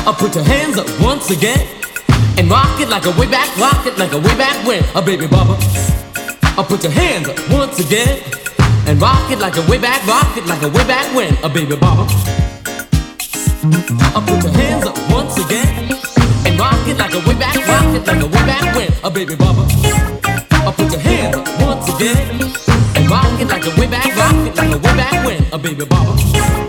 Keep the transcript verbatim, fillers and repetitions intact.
Uh, put your hands up once again and rock it like a way back, rock it like a way back when, a uh, baby bubba. Uh, put your hands up once again and rock it like a way back, rock it like a way back when, a uh, baby bubba. Uh, put your hands up once again and rock it like a way back, rock it like a way back when, a uh, baby bubba. Uh, put your hands up once again and rock it like a way back, rock it like a way back when, a uh, baby bubba.